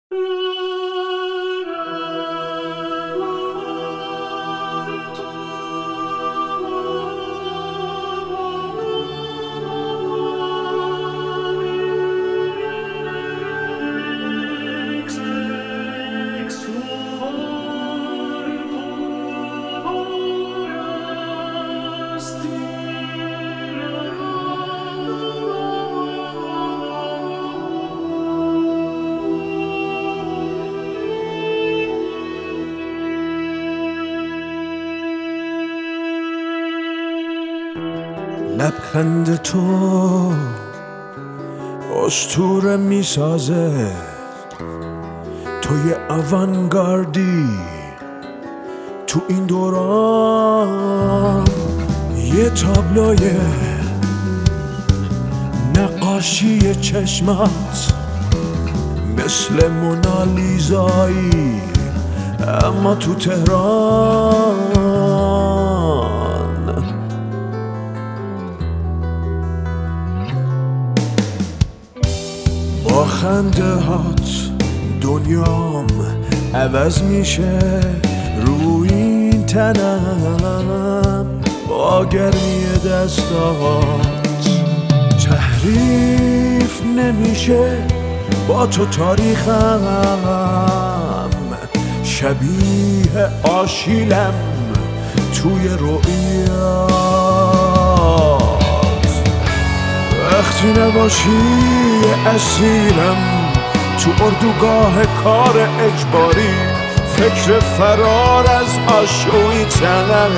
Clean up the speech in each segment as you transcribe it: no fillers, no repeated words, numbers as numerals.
لبخند تو اسطوره میسازه، تو یه اوانگاردی تو این دوران، یه تابلوی نقاشی چشمات مثل مونالیزایی، اما تو تهران. با خنده هات دنیام عوض میشه، روی این تنم با گرمی دستات تحریف نمیشه. با تو تاریخم شبیه آشیلم توی رویات، وقتی نباشی اسیرم تو اردوگاه کار اجباری، فکر فرار از آشویتزم،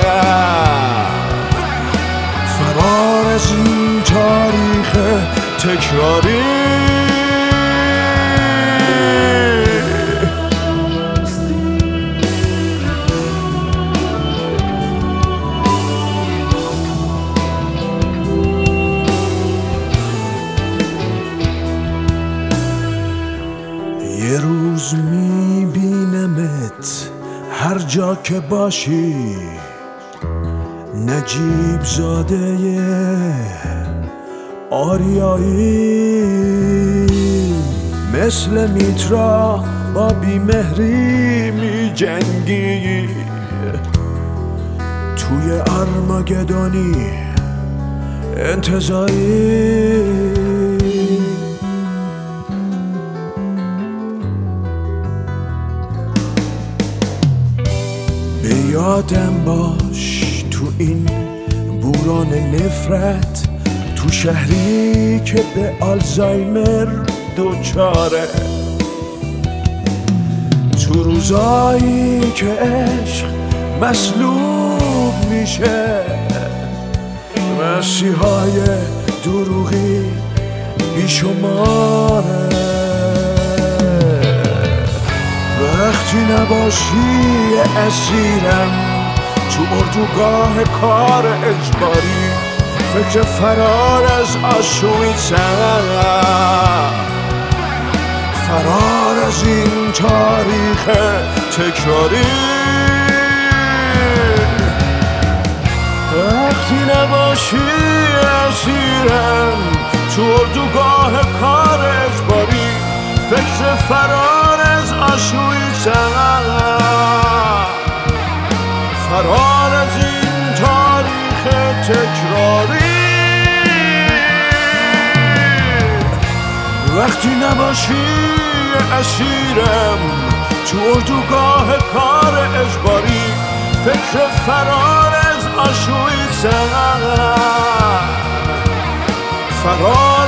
فرار از این تاریخ تکراری. یه روز میبینمت هر جا که باشی، نجیب زاده آریایی، مثل میترا با بیمهری میجنگی، توی ارماگدونی انتزاعی. به یادم باش تو این بوران نفرت، تو شهری که به آلزایمر دوچاره، تو روزایی که عشق مسلوب میشه، مسیحای دروغی بیشماره. وقتی نباشی اسیرم تو اردوگاه کار اجباری، فکر فرار از آشویتزم، فرار از این تاریخ تکراری. وقتی نباشی اسیرم تو اردوگاه کار اجباری، فکر فرار از آشویتزم، فرار از این تاریخ تکراری. وقتی نباشی اسیرم تو اردوگاه کار اجباری، فکر فرار از آشویتزم، فرار